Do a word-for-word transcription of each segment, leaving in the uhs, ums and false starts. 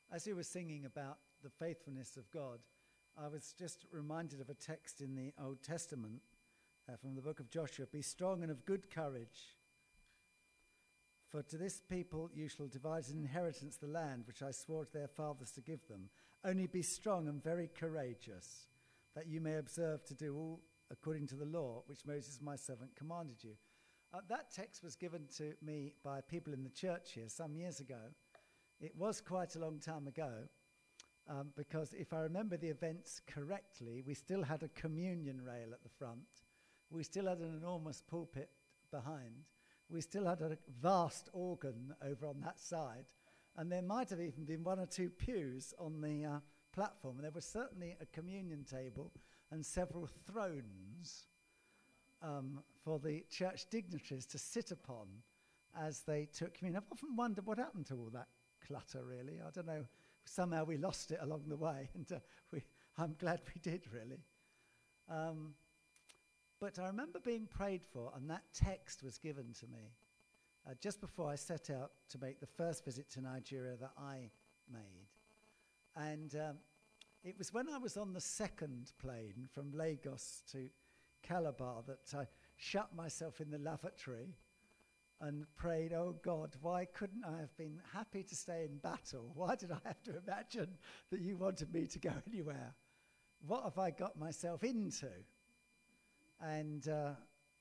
As we were singing about the faithfulness of God, I was just reminded of a text in the Old Testament uh, from the book of Joshua. Be strong and of good courage, for to this people you shall divide as an inheritance the land which I swore to their fathers to give them. Only be strong and very courageous, that you may observe to do all according to the law which Moses my servant commanded you. Uh, that text was given to me by people in the church here some years ago. It was quite a long time ago, um, because if I remember the events correctly, we still had a communion rail at the front. We still had an enormous pulpit behind. We still had a vast organ over on that side. And there might have even been one or two pews on the uh, platform. And there was certainly a communion table and several thrones um, for the church dignitaries to sit upon as they took communion. I've often wondered what happened to all that clutter, really. I don't know. Somehow we lost it along the way, and uh, we, I'm glad we did, really. Um, but I remember being prayed for, and that text was given to me uh, just before I set out to make the first visit to Nigeria that I made. And um, it was when I was on the second plane from Lagos to Calabar that I shut myself in the lavatory and prayed, oh God, why couldn't I have been happy to stay in battle? Why did I have to imagine that you wanted me to go anywhere? What have I got myself into? And uh,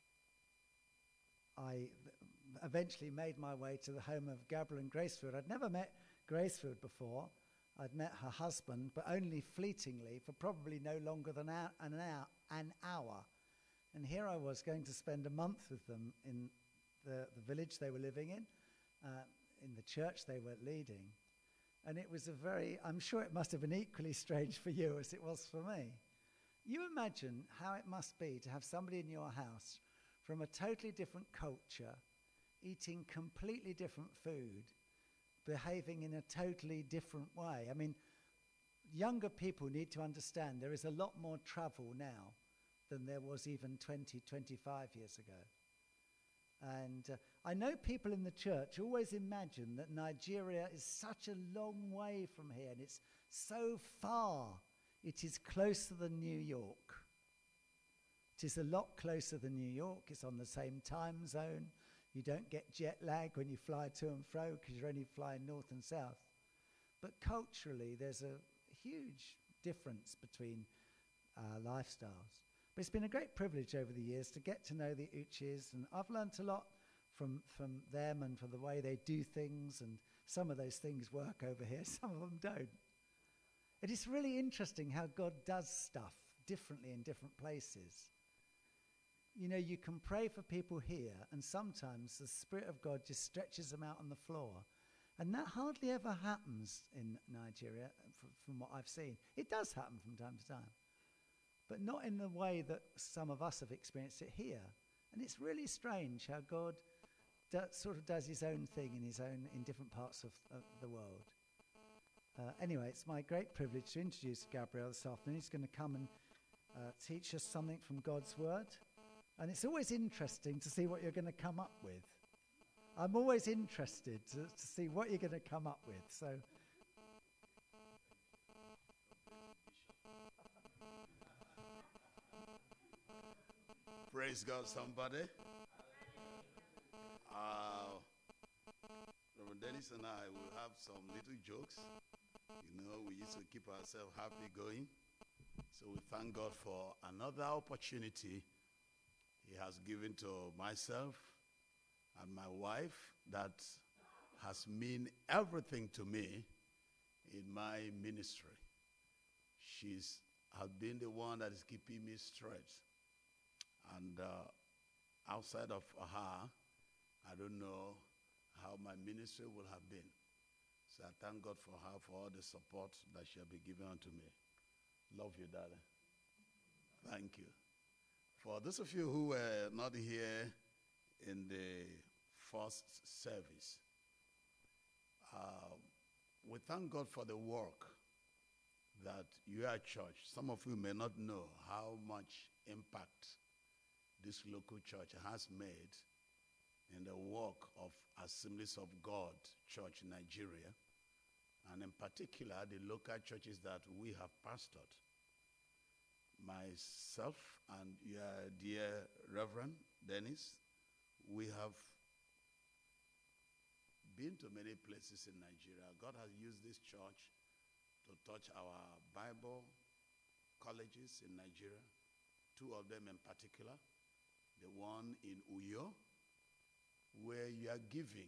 I eventually made my way to the home of Gabrielle and Gracefield. I'd never met Gracefield before. I'd met her husband, but only fleetingly for probably no longer than an hour. An hour. And here I was going to spend a month with them in The, the village they were living in, uh, in the church they were leading. And it was a very, I'm sure it must have been equally strange for you as it was for me. You imagine how it must be to have somebody in your house from a totally different culture, eating completely different food, behaving in a totally different way. I mean, younger people need to understand there is a lot more travel now than there was even twenty, twenty-five years ago. And uh, I know people in the church always imagine that Nigeria is such a long way from here, and it's so far. It is closer than New York. It is a lot closer than New York. It's on the same time zone. You don't get jet lag when you fly to and fro because you're only flying north and south. But culturally, there's a huge difference between our lifestyles. But it's been a great privilege over the years to get to know the Uchis, and I've learnt a lot from, from them and from the way they do things, and some of those things work over here, some of them don't. It is really interesting how God does stuff differently in different places. You know, you can pray for people here, and sometimes the Spirit of God just stretches them out on the floor. And that hardly ever happens in Nigeria, from, from what I've seen. It does happen from time to time, but not in the way that some of us have experienced it here. And it's really strange how God do, sort of does his own thing in his own in different parts of, of the world. Uh, anyway, it's my great privilege to introduce Gabrielle this afternoon. He's going to come and uh, teach us something from God's Word. And it's always interesting to see what you're going to come up with. I'm always interested to, to see what you're going to come up with. So. Praise God, somebody. Uh, Reverend Dennis and I will have some little jokes. You know, we used to keep ourselves happy going. So we thank God for another opportunity he has given to myself and my wife that has meant everything to me in my ministry. She's has been the one that is keeping me straight. And uh, outside of her, I don't know how my ministry would have been. So I thank God for her, for all the support that she has been giving unto me. Love you, darling. Thank you. For those of you who were not here in the first service, uh, we thank God for the work that you at church. Some of you may not know how much impact this local church has made in the work of Assemblies of God Church in Nigeria, and in particular the local churches that we have pastored. Myself and your dear Reverend Dennis, we have been to many places in Nigeria. God has used this church to touch our Bible colleges in Nigeria, two of them in particular, the one in Uyo, where you are giving,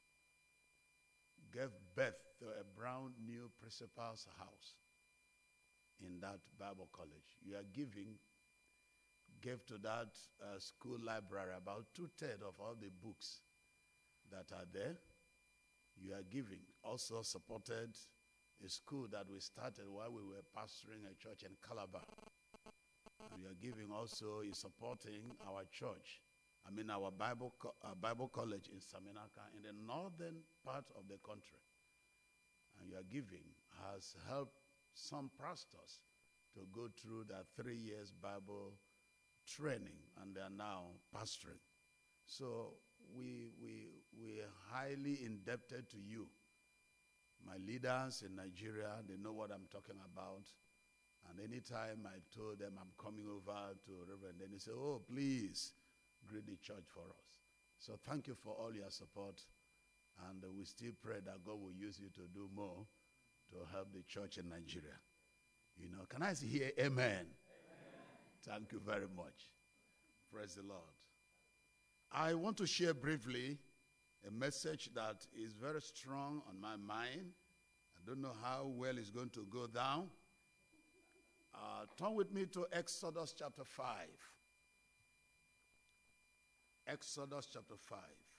gave birth to a brand new principal's house in that Bible college. You are giving, gave to that uh, school library about two-thirds of all the books that are there. You are giving. Also supported a school that we started while we were pastoring a church in Calabar. And you are giving also is supporting our church, I mean our Bible, co uh, Bible college in Saminaka in the northern part of the country. And your giving has helped some pastors to go through that three years Bible training, and they are now pastoring. So we, we, we are highly indebted to you. My leaders in Nigeria, they know what I'm talking about. And anytime I told them I'm coming over to Reverend, then they say, oh, please greet the church for us. So thank you for all your support. And uh, we still pray that God will use you to do more to help the church in Nigeria. You know, can I hear amen? Amen? Thank you very much. Praise the Lord. I want to share briefly a message that is very strong on my mind. I don't know how well it's going to go down. Uh, turn with me to Exodus chapter five. Exodus chapter five.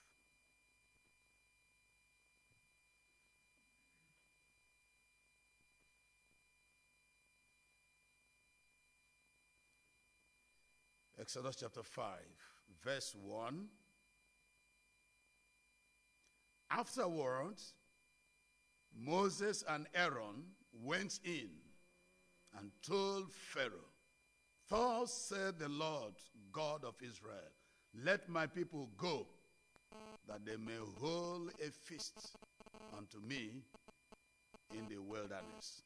Exodus chapter five, verse one. Afterwards, Moses and Aaron went in and told Pharaoh, thus said the Lord God of Israel, let my people go, that they may hold a feast unto me in the wilderness.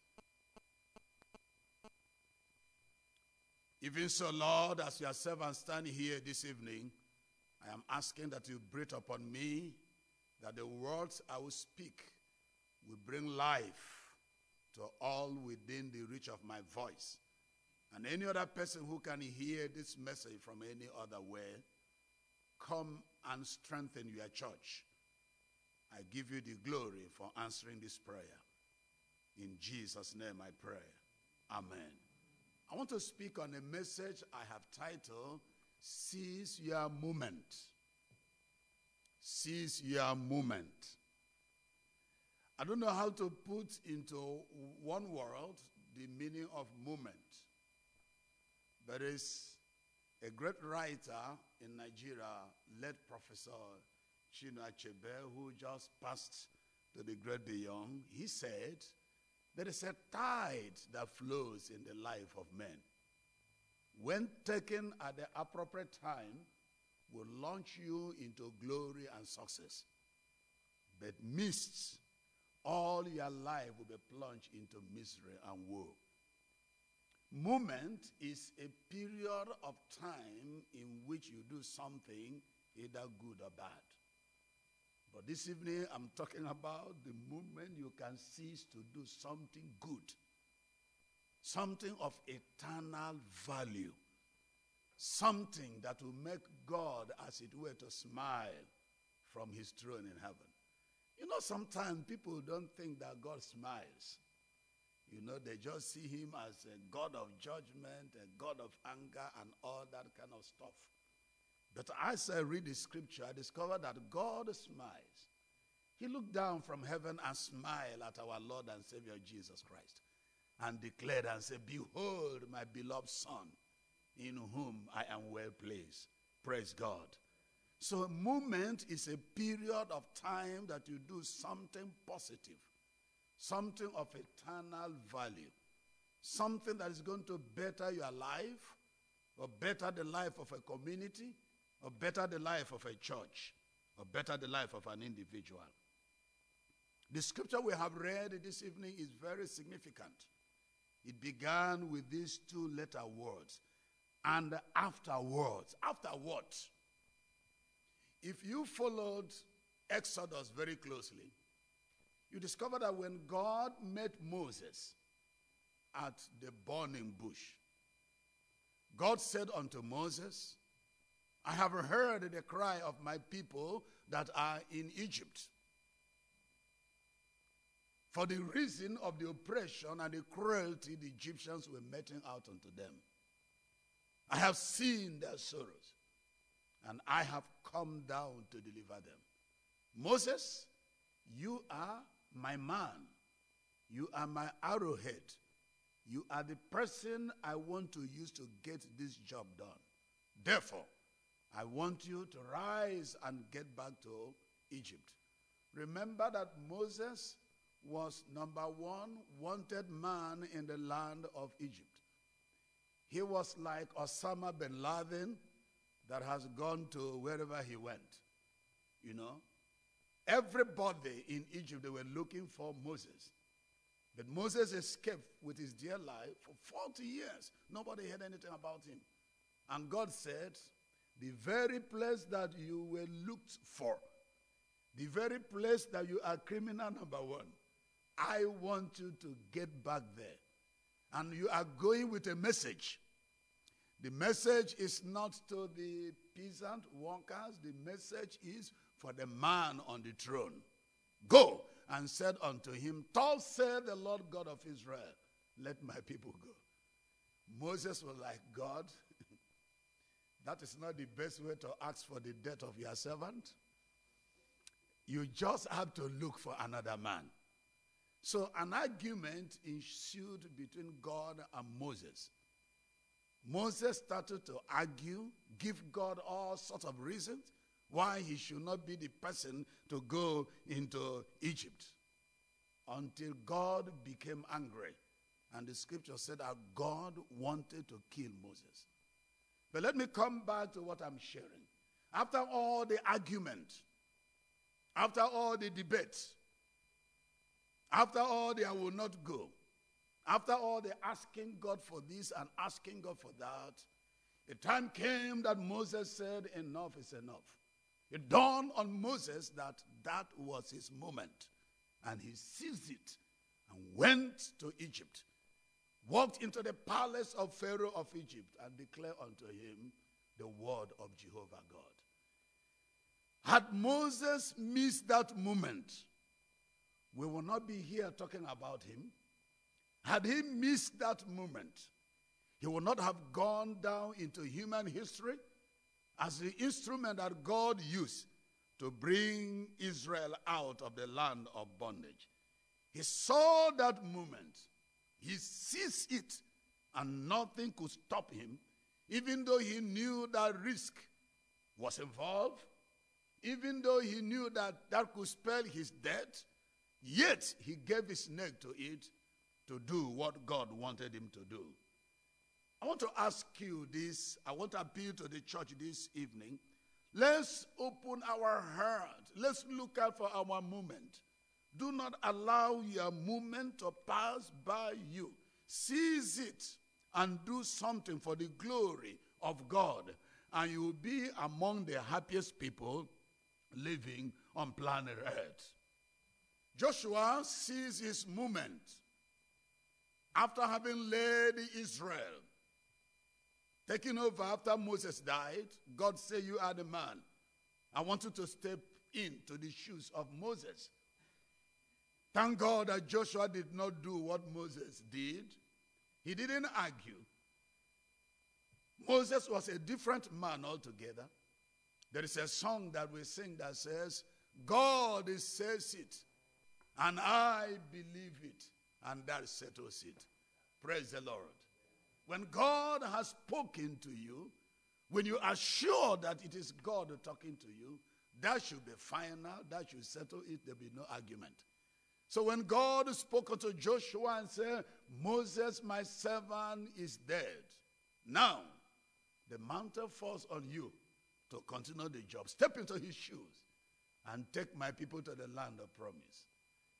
Even so, Lord, as your servant standing here this evening, I am asking that you breathe upon me, that the words I will speak will bring life to all within the reach of my voice. And any other person who can hear this message from any other way, come and strengthen your church. I give you the glory for answering this prayer. In Jesus' name I pray. Amen. I want to speak on a message I have titled, Seize Your Moment. Seize your moment. I don't know how to put into one word the meaning of moment. There is a great writer in Nigeria, late Professor Chinua Achebe, who just passed to the great beyond. He said, there is a tide that flows in the life of men. When taken at the appropriate time, will launch you into glory and success. But missed, all your life will be plunged into misery and woe. Moment is a period of time in which you do something either good or bad. But this evening I'm talking about the moment you can cease to do something good, something of eternal value, something that will make God, as it were, to smile from his throne in heaven. You know, sometimes people don't think that God smiles. You know, they just see him as a God of judgment, a God of anger, and all that kind of stuff. But as I read the scripture, I discovered that God smiles. He looked down from heaven and smiled at our Lord and Savior Jesus Christ and declared and said, behold, my beloved Son, in whom I am well pleased. Praise God. So a moment is a period of time that you do something positive, something of eternal value, something that is going to better your life, or better the life of a community, or better the life of a church, or better the life of an individual. The scripture we have read this evening is very significant. It began with these two letter words. And afterwards. After what? If you followed Exodus very closely, you discover that when God met Moses at the burning bush, God said unto Moses, I have heard the cry of my people that are in Egypt, for the reason of the oppression and the cruelty the Egyptians were meting out unto them. I have seen their sorrows, and I have come down to deliver them. Moses, you are my man. You are my arrowhead. You are the person I want to use to get this job done. Therefore, I want you to rise and get back to Egypt. Remember that Moses was number one wanted man in the land of Egypt. He was like Osama bin Laden that has gone to wherever he went. You know, everybody in Egypt, they were looking for Moses. But Moses escaped with his dear life for forty years. Nobody heard anything about him. And God said, the very place that you were looked for, the very place that you are criminal number one, I want you to get back there. And you are going with a message. The message is not to the peasant workers. The message is for the man on the throne. Go, and said unto him, thus said the Lord God of Israel, let my people go. Moses was like, God, that is not the best way to ask for the death of your servant. You just have to look for another man. So an argument ensued between God and Moses. Moses started to argue, give God all sorts of reasons why he should not be the person to go into Egypt, until God became angry. And the scripture said that God wanted to kill Moses. But let me come back to what I'm sharing. After all the argument, after all the debate, after all the I will not go, after all the asking God for this and asking God for that, a time came that Moses said, enough is enough. It dawned on Moses that that was his moment. And he seized it and went to Egypt, walked into the palace of Pharaoh of Egypt, and declared unto him the word of Jehovah God. Had Moses missed that moment, we will not be here talking about him. Had he missed that moment, he would not have gone down into human history as the instrument that God used to bring Israel out of the land of bondage. He saw that moment. He seized it, and nothing could stop him, even though he knew that risk was involved, even though he knew that that could spell his death, yet he gave his neck to it to do what God wanted him to do. I want to ask you this. I want to appeal to the church this evening. Let's open our heart. Let's look out for our moment. Do not allow your moment to pass by you. Seize it and do something for the glory of God, and you will be among the happiest people living on planet Earth. Joshua seized his moment after having led Israel, taking over after Moses died. God said, you are the man. I want you to step into the shoes of Moses. Thank God that Joshua did not do what Moses did. He didn't argue. Moses was a different man altogether. There is a song that we sing that says, God says it, and I believe it, and that settles it. Praise the Lord. When God has spoken to you, when you are sure that it is God talking to you, that should be final, that should settle it, there will be no argument. So when God spoke unto Joshua and said, Moses, my servant, is dead. Now, the mantle falls on you to continue the job. Step into his shoes and take my people to the land of promise.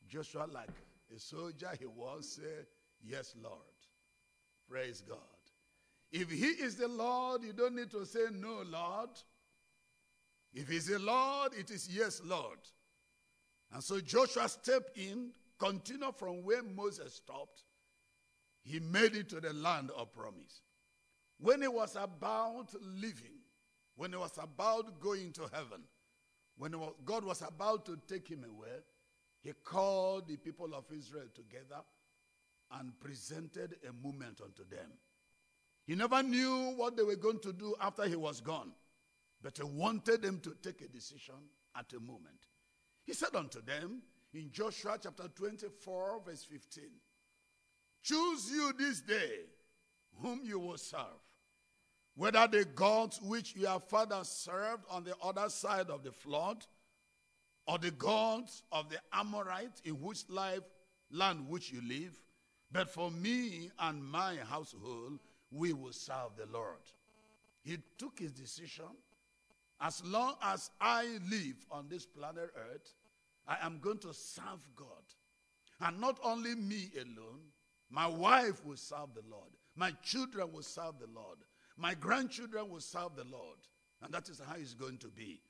Joshua, like a soldier he was, said, yes, Lord. Praise God. If he is the Lord, you don't need to say no, Lord. If he's the Lord, it is yes, Lord. And so Joshua stepped in, continued from where Moses stopped. He made it to the land of promise. When he was about leaving, when he was about going to heaven, when was, God was about to take him away, he called the people of Israel together and presented a moment unto them. He never knew what they were going to do after he was gone, but he wanted them to take a decision at a moment. He said unto them in Joshua chapter twenty-four, verse fifteen, choose you this day whom you will serve, whether the gods which your fathers served on the other side of the flood, or the gods of the Amorites in which life, land which you live, but for me and my household, we will serve the Lord. He took his decision. As long as I live on this planet Earth, I am going to serve God. And not only me alone, my wife will serve the Lord. My children will serve the Lord. My grandchildren will serve the Lord. And that is how it's going to be.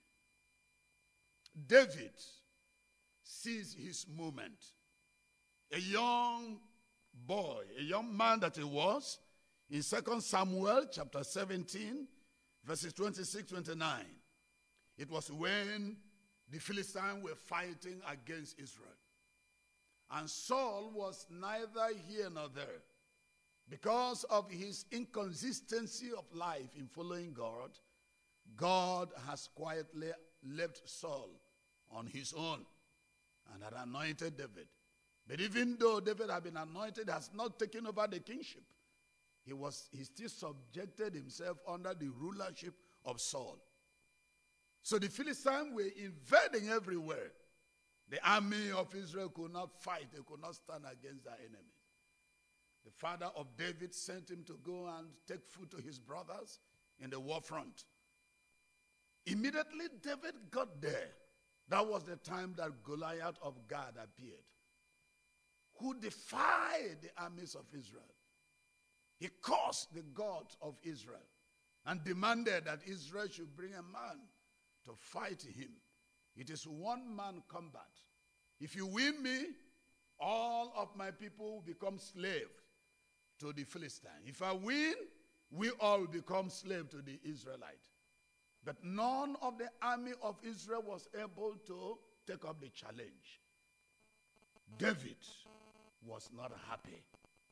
David sees his moment. A young boy, a young man that he was, in Second Samuel chapter seventeen, verses twenty-six to twenty-nine. It was when the Philistines were fighting against Israel. And Saul was neither here nor there. Because of his inconsistency of life in following God, God has quietly left Saul on his own and had anointed David. But even though David had been anointed, has not taken over the kingship. He was he still subjected himself under the rulership of Saul. So the Philistines were invading everywhere. The army of Israel could not fight. They could not stand against their enemies. The father of David sent him to go and take food to his brothers in the war front. Immediately David got there. That was the time that Goliath of Gath appeared, who defied the armies of Israel. He cursed the God of Israel and demanded that Israel should bring a man to fight him. It is one-man combat. If you win me, all of my people will become slaves to the Philistine. If I win, we all become slaves to the Israelite. But none of the army of Israel was able to take up the challenge. David was not happy.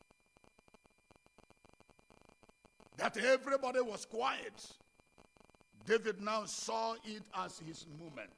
That everybody was quiet. David now saw it as his moment.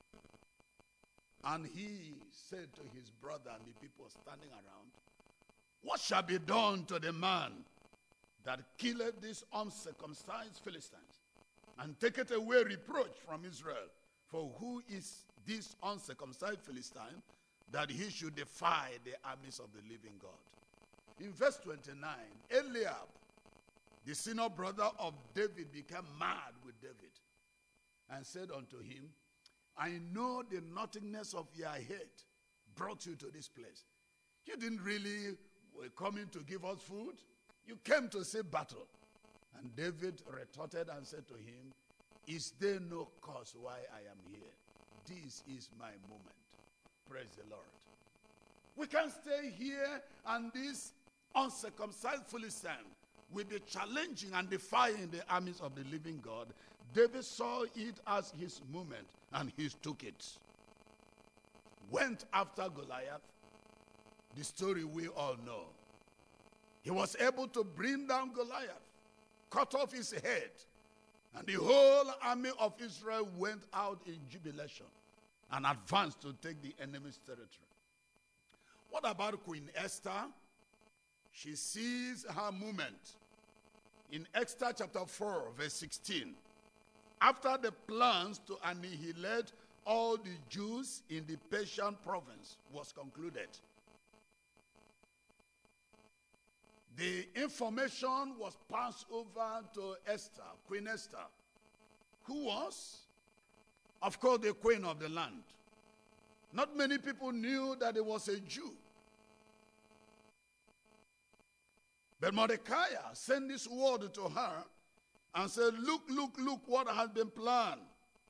And he said to his brother and the people standing around, what shall be done to the man that killed these uncircumcised Philistines and taketh away reproach from Israel? For who is this uncircumcised Philistine that he should defy the armies of the living God? In verse twenty-nine, Eliab, the senior brother of David, became mad with David and said unto him, I know the nothingness of your head brought you to this place. You didn't really come in to give us food. You came to see battle. And David retorted and said to him, is there no cause why I am here? This is my moment. Praise the Lord. We can stay here and this uncircumcised Philistine will be challenging and defying the armies of the living God. David saw it as his moment and he took it. Went after Goliath. The story we all know. He was able to bring down Goliath, cut off his head, and the whole army of Israel went out in jubilation and advanced to take the enemy's territory. What about Queen Esther? She sees her moment in Esther chapter four, verse sixteen. After the plans to annihilate all the Jews in the Persian province was concluded, the information was passed over to Esther, Queen Esther, who was, of course, the queen of the land. Not many people knew that he was a Jew. But Mordecai sent this word to her and said, look, look, look what has been planned.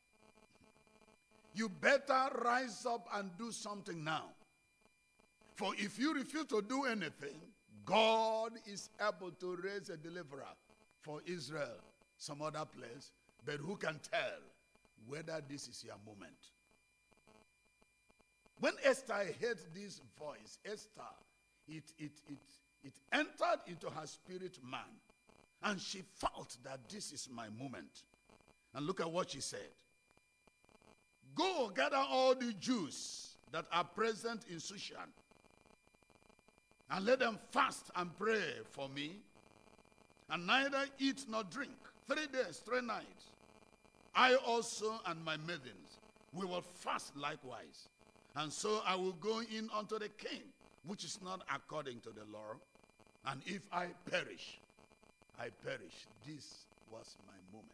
You better rise up and do something now. For if you refuse to do anything, God is able to raise a deliverer for Israel, some other place. But who can tell whether this is your moment? When Esther heard this voice, Esther, it, it, it, it entered into her spirit man. And she felt that this is my moment. And look at what she said. Go gather all the Jews that are present in Shushan, and let them fast and pray for me, and neither eat nor drink. Three days, three nights. I also and my maidens, we will fast likewise. And so I will go in unto the king, which is not according to the law. And if I perish, I perish. This was my moment.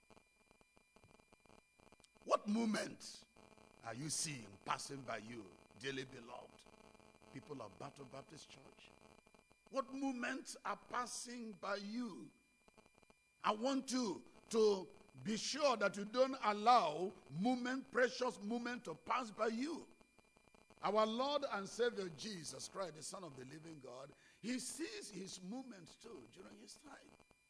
What moment are you seeing passing by you, dearly beloved people of Battle Baptist Church? What moments are passing by you? I want you to be sure that you don't allow moment, precious moment to pass by you. Our Lord and Savior Jesus Christ, the Son of the living God, he sees his moments too during his time.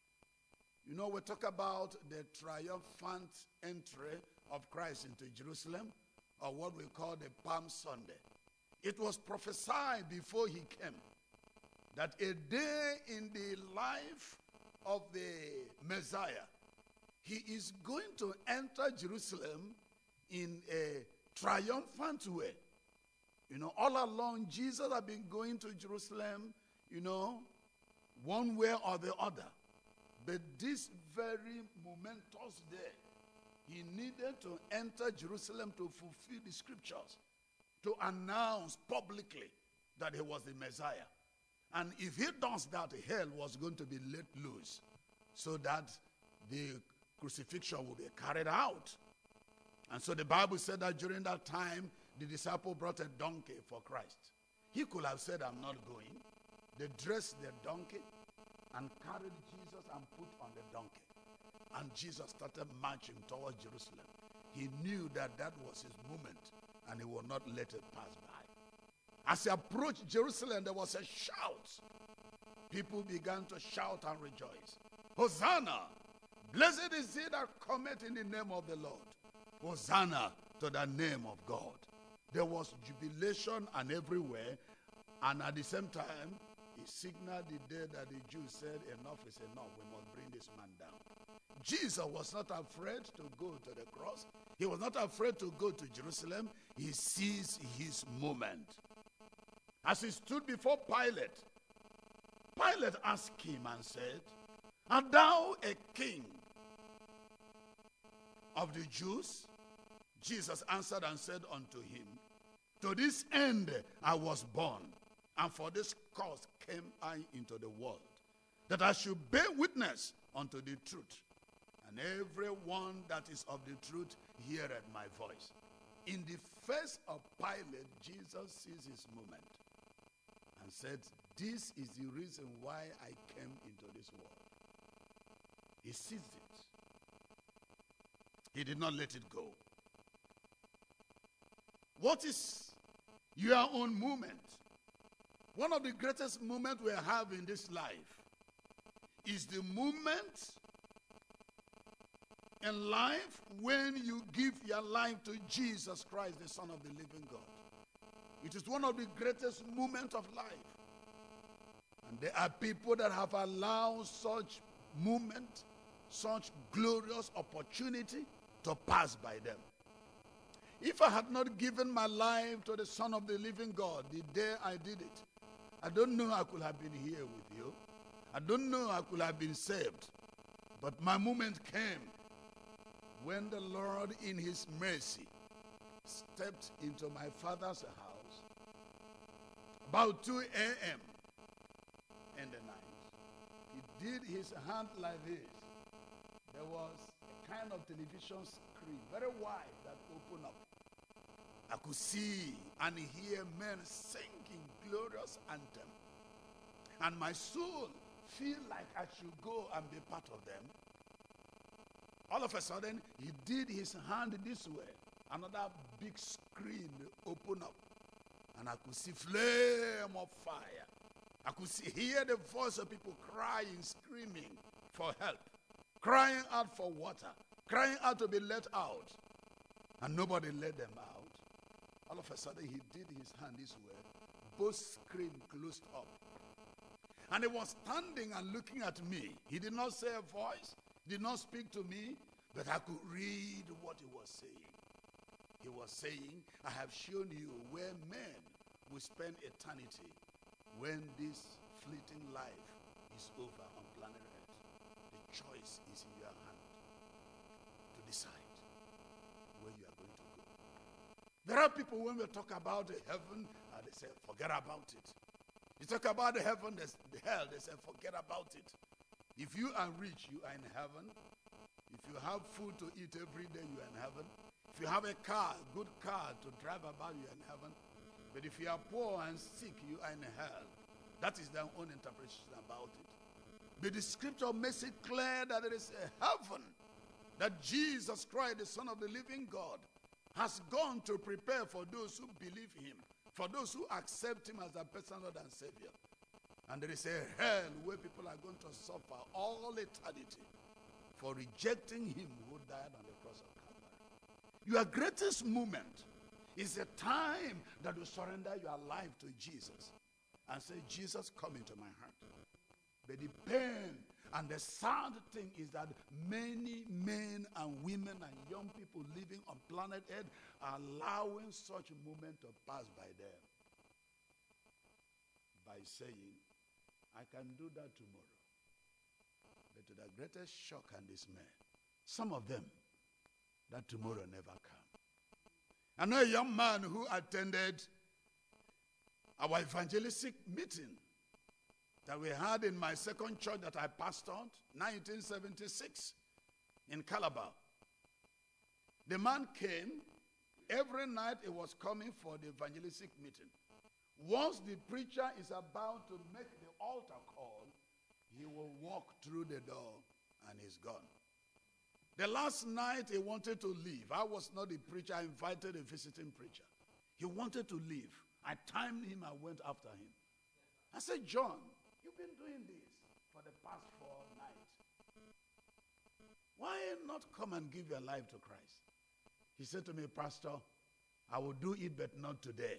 You know, we talk about the triumphant entry of Christ into Jerusalem, or what we call the Palm Sunday. It was prophesied before he came that a day in the life of the Messiah, he is going to enter Jerusalem in a triumphant way. You know, all along, Jesus had been going to Jerusalem, you know, one way or the other. But this very momentous day, he needed to enter Jerusalem to fulfill the scriptures, to announce publicly that he was the Messiah. And if he does that, hell was going to be let loose so that the crucifixion will be carried out. And so the Bible said that during that time, the disciple brought a donkey for Christ. He could have said, I'm not going. They dressed the donkey and carried Jesus and put on the donkey. And Jesus started marching towards Jerusalem. He knew that that was his moment, and he would not let it pass by. As he approached Jerusalem, there was a shout. People began to shout and rejoice. Hosanna! Blessed is he that cometh in the name of the Lord. Hosanna to the name of God. There was jubilation and everywhere, and at the same time, he signaled the day that the Jews said, enough is enough, we must bring this man down. Jesus was not afraid to go to the cross. He was not afraid to go to Jerusalem. He sees his moment. As he stood before Pilate, Pilate asked him and said, art thou a king of the Jews? Jesus answered and said unto him, to this end I was born, and for this cause came I into the world, that I should bear witness unto the truth. And everyone that is of the truth heareth my voice. In the face of Pilate, Jesus sees his moment and said, this is the reason why I came into this world. He sees it. He did not let it go. What is your own moment? One of the greatest moments we have in this life is the moment in life when you give your life to Jesus Christ, the Son of the living God. It is one of the greatest moments of life. And there are people that have allowed such moment, such glorious opportunity to pass by them. If I had not given my life to the Son of the living God the day I did it, I don't know I could have been here with you. I don't know I could have been saved. But my moment came when the Lord in his mercy stepped into my father's house about two a.m. in the night. He did his hand like this. There was a kind of television screen, very wide, that opened up. I could see and hear men singing glorious anthem. And my soul feel like I should go and be part of them. All of a sudden, he did his hand this way. Another big screen opened up. And I could see flame of fire. I could see, hear the voice of people crying, screaming for help, crying out for water, crying out to be let out. And nobody let them out. All of a sudden, he did his hand this way. Both screens closed up. And he was standing and looking at me. He did not say a voice, did not speak to me, but I could read what he was saying. He was saying, I have shown you where men will spend eternity when this fleeting life is over on planet Earth. The choice is in your hand to decide where you are going to go. There are people, when we talk about the heaven, uh, they say, forget about it. You talk about the heaven, the hell, they say, forget about it. If you are rich, you are in heaven. If you have food to eat every day, you are in heaven. If you have a car, good car to drive about, you are in heaven. But if you are poor and sick, you are in hell. That is their own interpretation about it. But the scripture makes it clear that there is a heaven that Jesus Christ, the Son of the living God, has gone to prepare for those who believe him, for those who accept him as their personal Lord and Savior. And there is a hell where people are going to suffer all eternity for rejecting him who died on the cross of Calvary. Your greatest moment is the time that you surrender your life to Jesus and say, Jesus, come into my heart. But the pain and the sad thing is that many men and women and young people living on planet Earth are allowing such a moment to pass by them by saying, I can do that tomorrow. But to the greatest shock and dismay, some of them, that tomorrow never come. I know a young man who attended our evangelistic meeting that we had in my second church that I pastored, nineteen seventy-six, in Calabar. The man came. Every night he was coming for the evangelistic meeting. Once the preacher is about to make the altar call, he will walk through the door and he's gone. The last night he wanted to leave. I was not the preacher. I invited a visiting preacher. He wanted to leave. I timed him. I went after him. I said, John, you've been doing this for the past four nights. Why not come and give your life to Christ? He said to me, Pastor, I will do it, but not today.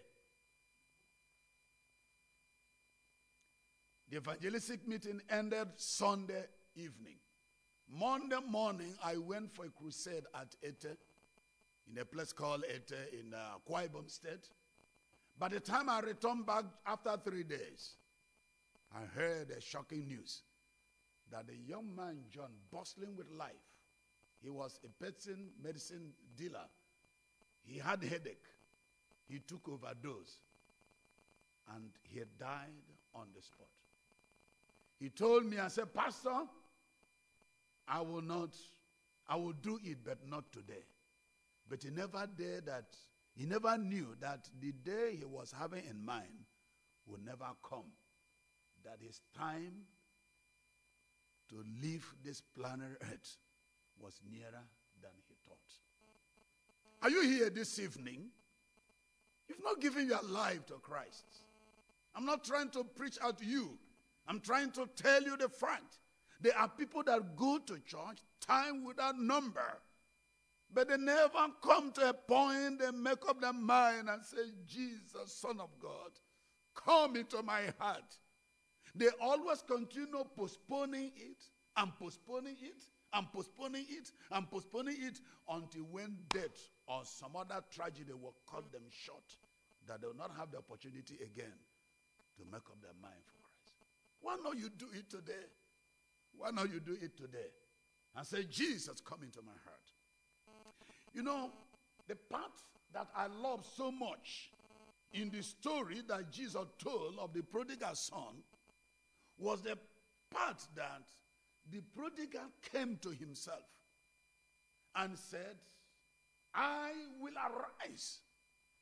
The evangelistic meeting ended Sunday evening. Monday morning, I went for a crusade at Ete, in a place called Ete in uh, Akwa Ibom State. By the time I returned back after three days, I heard a shocking news that a young man, John, bustling with life, he was a person medicine dealer. He had a headache. He took overdose, and he died on the spot. He told me, I said, Pastor, I will not, I will do it, but not today. But he never dared that, he never knew that the day he was having in mind would never come. That his time to leave this planet Earth was nearer than he thought. Are you here this evening? You've not given your life to Christ. I'm not trying to preach out to you. I'm trying to tell you the fact. There are people that go to church time without number, but they never come to a point they make up their mind and say, Jesus, Son of God, come into my heart. They always continue postponing it and postponing it and postponing it and postponing it until when death or some other tragedy will cut them short, that they will not have the opportunity again to make up their mind for Christ. Why not you do it today? Why not you do it today? And say, Jesus, come into my heart. You know, the part that I love so much in the story that Jesus told of the prodigal son was the part that the prodigal came to himself and said, I will arise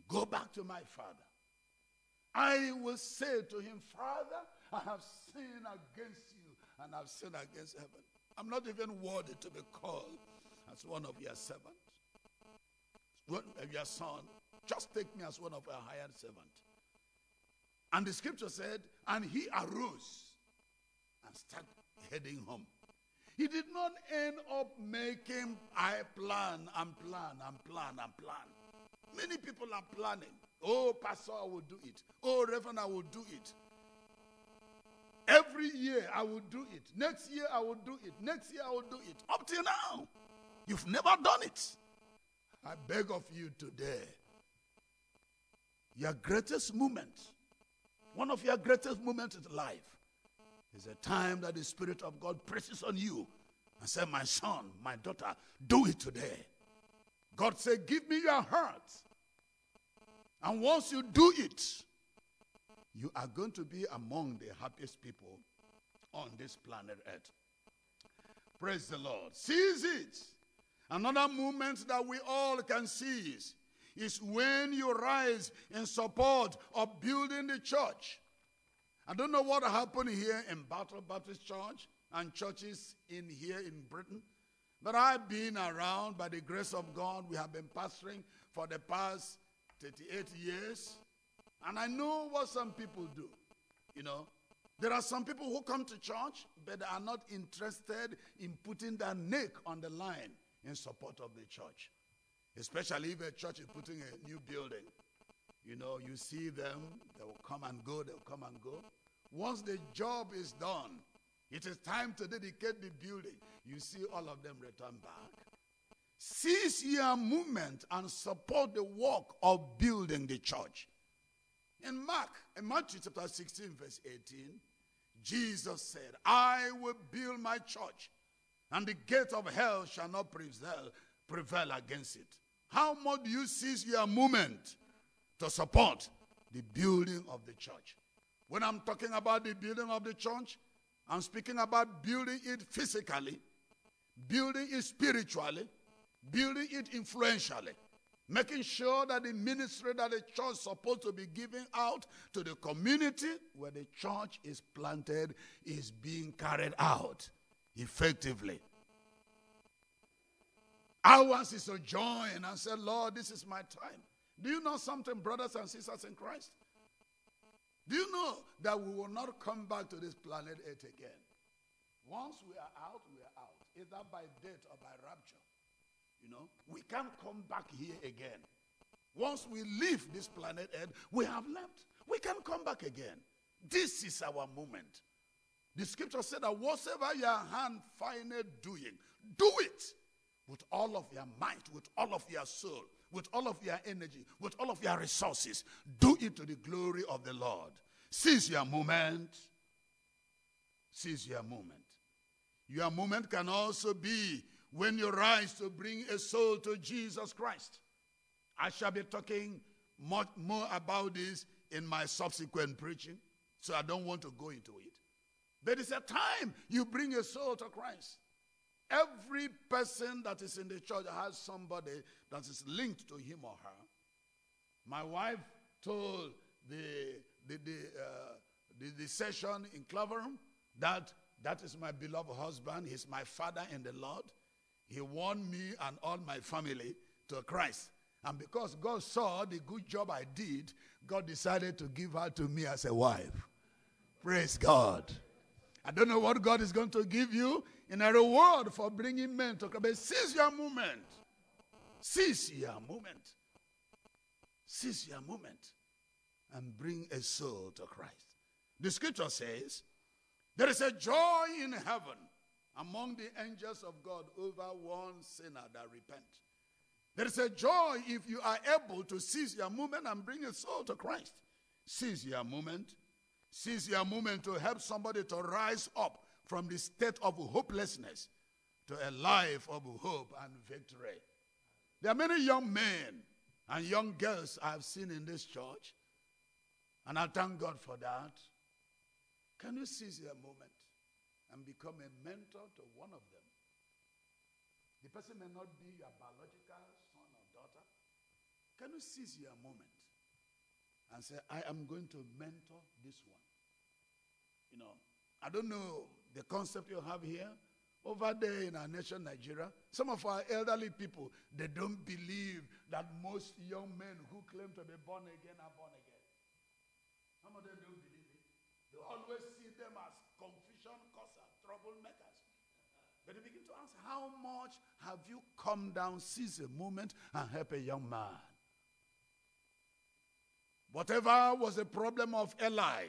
go back to my father. I will say to him, Father, I have sinned against you and I've sinned against heaven. I'm not even worthy to be called as one of your servants. One of your son. Just take me as one of your hired servants. And the scripture said, and he arose and started heading home. He did not end up making, I plan and plan and plan and plan. Many people are planning. Oh, pastor, I will do it. Oh, reverend, I will do it. Every year I will do it. Next year I will do it. Next year I will do it. Up till now, you've never done it. I beg of you today, your greatest moment, one of your greatest moments in life, is a time that the Spirit of God presses on you and says, my son, my daughter, do it today. God said, give me your heart. And once you do it, you are going to be among the happiest people on this planet Earth. Praise the Lord. Seize it. Another moment that we all can seize is when you rise in support of building the church. I don't know what happened here in Battle Baptist Church and churches in here in Britain, but I've been around by the grace of God. We have been pastoring for the past thirty-eight years, and I know what some people do. You know, there are some people who come to church, but they are not interested in putting their neck on the line in support of the church, especially if a church is putting a new building. You know, you see them, they will come and go, they will come and go. Once the job is done, it is time to dedicate the building. You see all of them return back. Seize your movement and support the work of building the church. In Mark, in Matthew chapter sixteen, verse eighteen, Jesus said, I will build my church, and the gate of hell shall not prevail, prevail against it. How much do you seize your movement to support the building of the church? When I'm talking about the building of the church, I'm speaking about building it physically, building it spiritually, building it influentially, making sure that the ministry that the church is supposed to be giving out to the community where the church is planted is being carried out effectively. Ours is to join and say, Lord, this is my time. Do you know something, brothers and sisters in Christ? Do you know that we will not come back to this planet Earth again? Once we are out, we are out, either by death or by rapture. You know, we can't come back here again. Once we leave this planet Earth, we have left. We can't come back again. This is our moment. The scripture said that whatsoever your hand findeth doing, do it with all of your might, with all of your soul, with all of your energy, with all of your resources. Do it to the glory of the Lord. Seize your moment. Seize your moment. Your moment can also be when you rise to bring a soul to Jesus Christ. I shall be talking much more about this in my subsequent preaching, so I don't want to go into it. But it's a time you bring a soul to Christ. Every person that is in the church has somebody that is linked to him or her. My wife told the the the, uh, the, the session in Cleveland that that is my beloved husband. He's my father in the Lord. He won me and all my family to Christ. And because God saw the good job I did, God decided to give her to me as a wife. Praise God. I don't know what God is going to give you in a reward for bringing men to Christ. But seize your moment. Seize your moment. Seize your moment. And bring a soul to Christ. The scripture says, there is a joy in heaven among the angels of God over one sinner that repents. There is a joy if you are able to seize your moment and bring a soul to Christ. Seize your moment. Seize your moment to help somebody to rise up from the state of hopelessness to a life of hope and victory. There are many young men and young girls I have seen in this church, and I thank God for that. Can you seize your moment and become a mentor to one of them? The person may not be your biological son or daughter. Can you seize your moment and say, I am going to mentor this one. You know, I don't know the concept you have here. Over there in our nation, Nigeria, some of our elderly people, they don't believe that most young men who claim to be born again are born again. Some of them don't believe it. They always see them as confusion causers, troublemakers. But they begin to ask, how much have you come down, seize a moment, and help a young man? Whatever was the problem of Eli,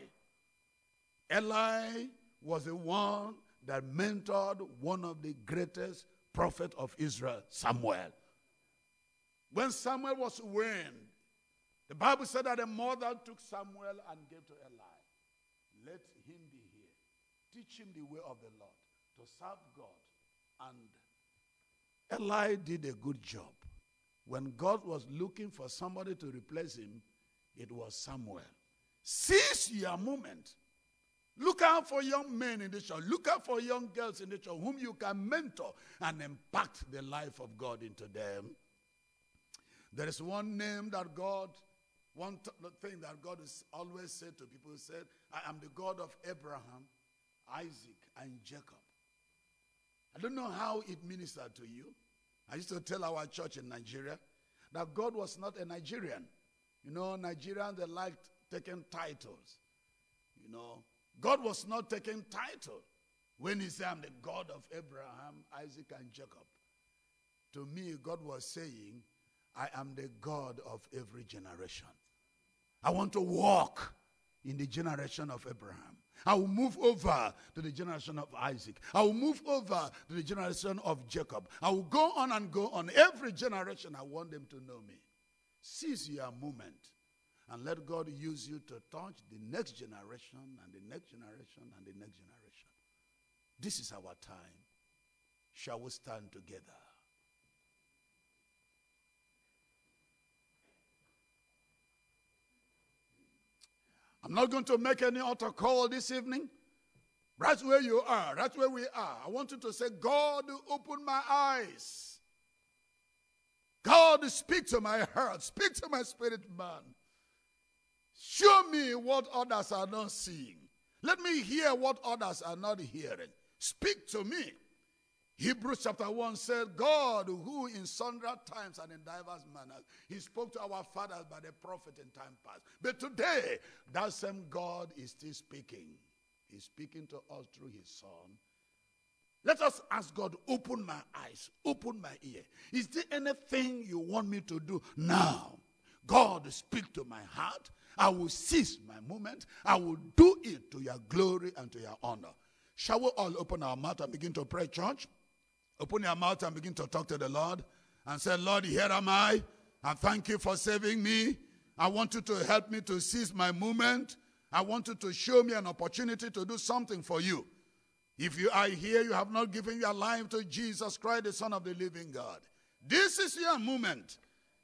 Eli was the one that mentored one of the greatest prophets of Israel, Samuel. When Samuel was weaned, the Bible said that the mother took Samuel and gave to Eli. Let him be here. Teach him the way of the Lord, to serve God. And Eli did a good job. When God was looking for somebody to replace him, it was Samuel. Seize your moment. Look out for young men in the church. Look out for young girls in the church whom you can mentor and impact the life of God into them. There is one name that God, one thing that God has always said to people, he said, I am the God of Abraham, Isaac, and Jacob. I don't know how it ministered to you. I used to tell our church in Nigeria that God was not a Nigerian. You know, Nigerians, they liked taking titles. You know, God was not taking title when he said, I'm the God of Abraham, Isaac, and Jacob. To me, God was saying, I am the God of every generation. I want to walk in the generation of Abraham. I will move over to the generation of Isaac. I will move over to the generation of Jacob. I will go on and go on. Every generation, I want them to know me. Seize your moment. And let God use you to touch the next generation and the next generation and the next generation. This is our time. Shall we stand together? I'm not going to make any altar call this evening. Right where you are, right where we are. I want you to say, God, open my eyes. God, speak to my heart. Speak to my spirit, man. Show me what others are not seeing. Let me hear what others are not hearing. Speak to me. Hebrews chapter one said, God, who in sundry times and in diverse manners, he spoke to our fathers by the prophet in time past. But today, that same God is still speaking. He's speaking to us through his Son. Let us ask God, open my eyes, open my ear. Is there anything you want me to do now? God, speak to my heart. I will seize my moment. I will do it to your glory and to your honor. Shall we all open our mouth and begin to pray, church? Open your mouth and begin to talk to the Lord and say, Lord, here am I. I thank you for saving me. I want you to help me to seize my moment. I want you to show me an opportunity to do something for you. If you are here, you have not given your life to Jesus Christ, the Son of the living God. This is your moment.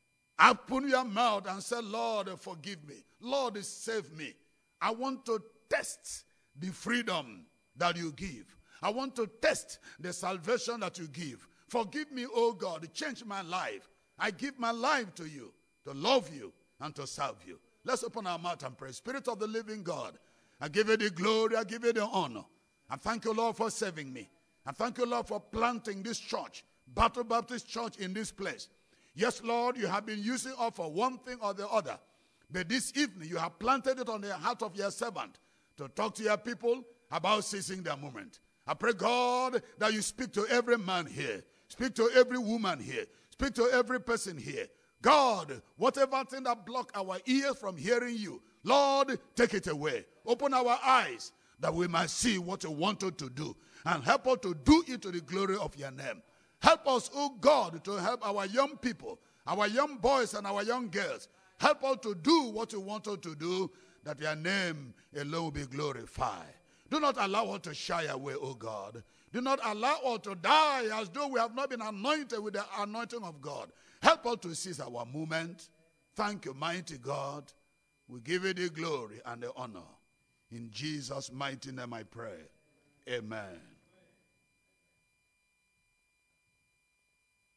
Open your mouth and say, Lord, forgive me. Lord, save me. I want to test the freedom that you give. I want to test the salvation that you give. Forgive me, oh God. Change my life. I give my life to you, to love you and to serve you. Let's open our mouth and pray. Spirit of the living God, I give you the glory. I give you the honor. I thank you, Lord, for saving me. I thank you, Lord, for planting this church, Battle Baptist Church, in this place. Yes, Lord, you have been using it for one thing or the other. But this evening, you have planted it on the heart of your servant to talk to your people about seizing their moment. I pray, God, that you speak to every man here. Speak to every woman here. Speak to every person here. God, whatever thing that block our ears from hearing you, Lord, take it away. Open our eyes that we might see what you wanted to do. And help us to do it to the glory of your name. Help us, oh God, to help our young people, our young boys and our young girls. Help us to do what you wanted to do, that your name alone will be glorified. Do not allow us to shy away, oh God. Do not allow us to die as though we have not been anointed with the anointing of God. Help us to seize our moment. Thank you, mighty God. We give you the glory and the honor. In Jesus' mighty name I pray. Amen.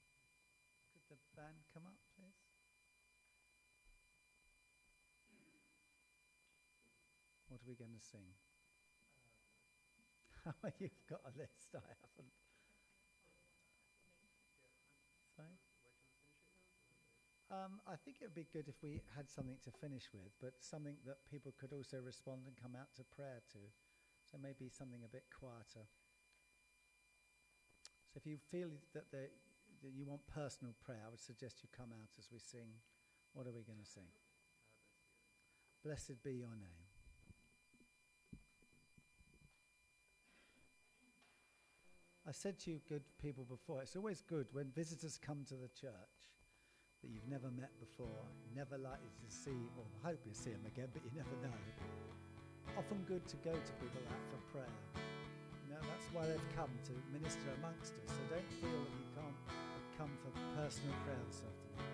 Could the band come up, please? are we going to sing? You've got a list, I haven't. Sorry? Um, I think it would be good if we had something to finish with, but something that people could also respond and come out to prayer to. So maybe something a bit quieter. So if you feel that, the, that you want personal prayer, I would suggest you come out as we sing. What are we going to sing? Uh, Blessed be your name. I said to you good people before, it's always good when visitors come to the church that you've never met before, never likely to see, or hope you see them again, but you never know. Often good to go to people out for prayer. You know, that's why they've come, to minister amongst us. So don't feel that you can't come for personal prayer this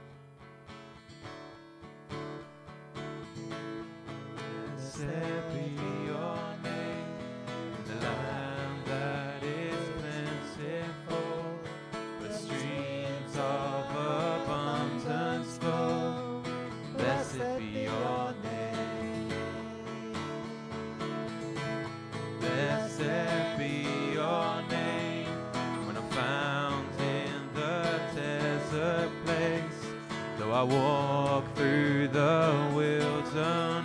afternoon. Blessed be your name, the land that is plentiful, where streams of abundance flow. Blessed be your name. Blessed be your name, when I'm found in the desert place, though I walk through the wilderness.